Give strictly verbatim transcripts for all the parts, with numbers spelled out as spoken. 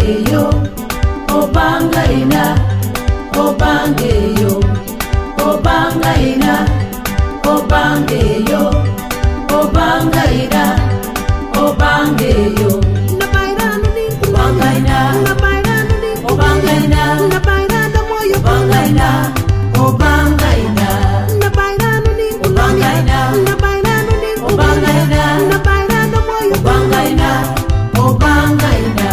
Obangeyo, Obangaina, Obangeyo, Obangaina, Obangeyo, Obangaina, Obangeyo. Nabairano ni Obangaina, Nabairano ni Obangaina, Nabairano moyo Obangaina, Obangaina, Nabairano ni Obangaina, Nabairano ni Obangaina, Nabairano moyo Obangaina, Obangaina.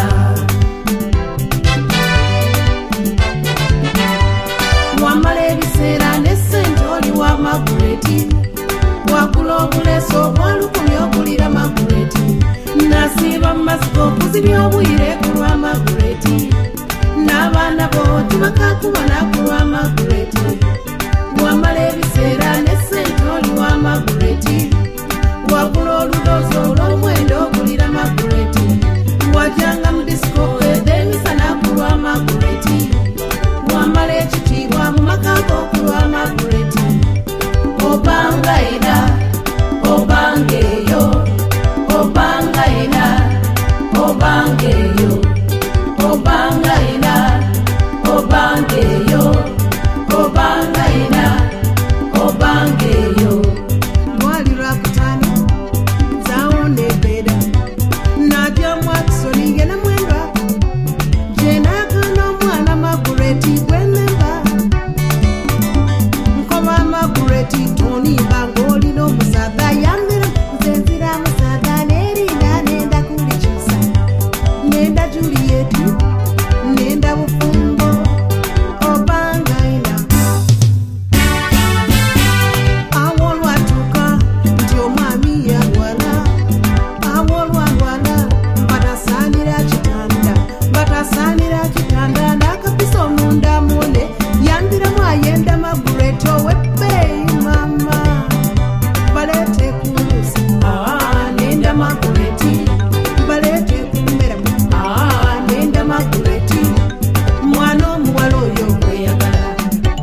Mwamale bisera nesentoli wa Magureti, wakulobuleso walukumya okulira Magureti, nasiba masiko kuzibya obwire kulwa Magureti, n'abaana bo tibakakubona kulwa Magureti. Mwamale bisera nesentoli wa Magureti, wakula oludozo olw'omwendo okulira Magureti, wajanga mu disiko edemisana kulwa Magureti, wamala ekitiibwa mu makago okulwa Magureti. Obangaina, Obangeyo, Obangaina, Obangeyo, Obangaina, Obangeyo, Obangaina, Obangeyo. Mwali rakutani, zaone beda, nadia mwakisoni gena mwendwa, jena kano mwana Magureti kwenemba, mkoma Magureti toni bangoli no musada yandira, mzenzira musada nerinda nenda kulichusa, nenda Julieti, nenda Bufumbo, Obangaina. Awolwa tuka, ndio mami ya wala, awolwa wala, batasanira chitanda, batasanira chitanda, nakapiso munda mune, yandira mwayenda Magureti wepe mama, balete kulusi, ah, nenda Magureti, balete kumbera, ah, nenda Magureti, mwano muwalo yo kweyagala,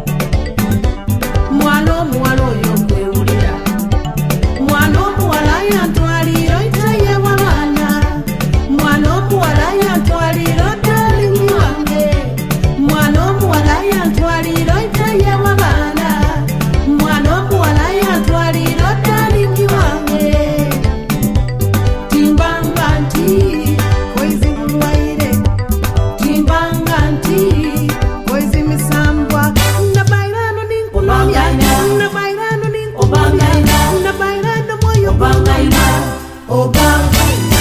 mwano muwalo yo kwewulira, mwano muwala yantwaliro itaye wabana, mwano muwala yantwaliro dalingi wange, mwano muwala yantwaliro itaye wabana, mwano muwala yantwaliro dalingi wange. Timbanga nti koizi bulwaire, timbanga nti koizi misambwa, nabairano ninkunomya, nabairano ninkunomya, nabairano moyo Obangaina, Obangaina.